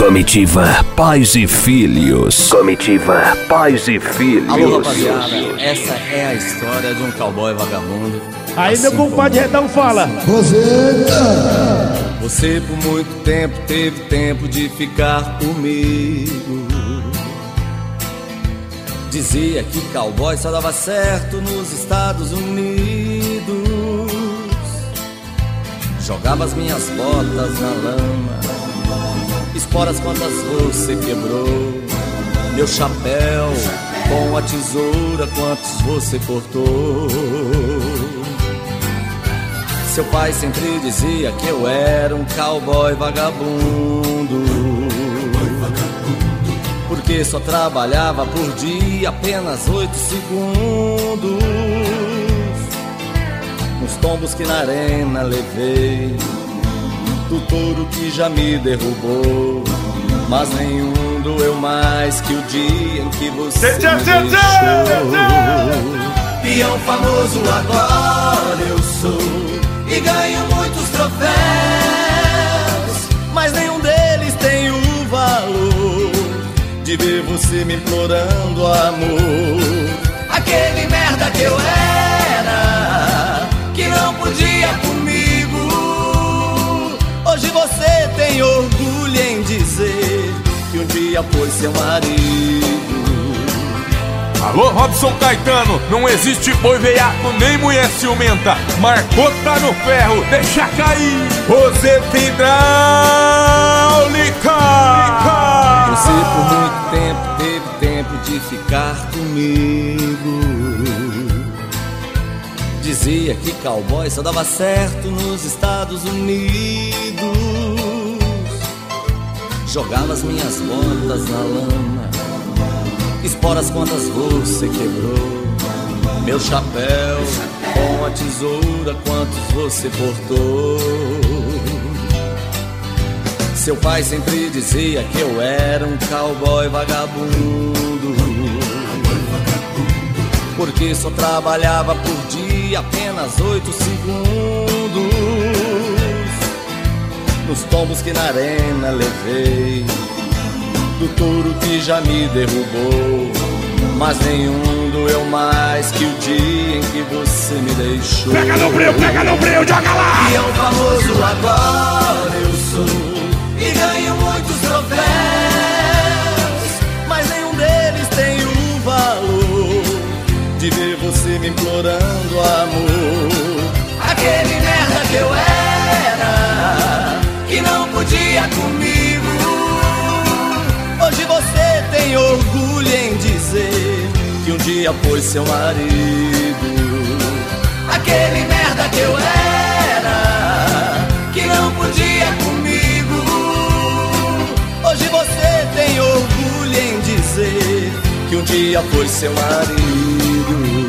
Comitiva Pais e Filhos. Comitiva Pais e Filhos. Alô, rapaziada, essa é a história de um cowboy vagabundo. Aí assim meu compadre Redão fala: Você por muito tempo teve tempo de ficar comigo. Dizia que cowboy só dava certo nos Estados Unidos. Jogava as minhas botas na lama, esporas quantas você quebrou. Meu chapéu com a tesoura quantos você cortou. Seu pai sempre dizia que eu era um cowboy vagabundo, porque só trabalhava por dia apenas 8 segundos. Nos tombos que na arena levei, do touro que já me derrubou, mas nenhum doeu mais que o dia em que você me deixou. Peão famoso agora eu sou e ganho muitos troféus, mas nenhum deles tem o valor de ver você me implorando amor. Aquele merda que eu era, que não podia comigo, hoje você tem orgulho em dizer que um dia foi seu marido. Alô, Robson Caetano, não existe boi veiaco nem mulher ciumenta. Marcou, tá no ferro, deixa cair. Roseta hidráulica. Você por muito tempo teve tempo de ficar comigo. Dizia que cowboy só dava certo nos Estados Unidos. Jogava as minhas botas na lama, esporas quantas você quebrou. Meu chapéu com a tesoura quantos você cortou. Seu pai sempre dizia que eu era um cowboy vagabundo, porque só trabalhava por dia apenas 8 segundos. Nos tombos que na arena levei, do touro que já me derrubou, mas nenhum doeu mais que o dia em que você me deixou. Pega no breu, joga lá! Peão famoso agora eu sou e ganho muitos troféus, mas nenhum deles tem o valor de ver você me implorando amor. Aquele merda que eu era, que não podia comigo, hoje você tem orgulho em dizer que um dia foi seu marido. Aquele merda que eu era, que não podia comigo, hoje você tem orgulho em dizer que um dia foi seu marido.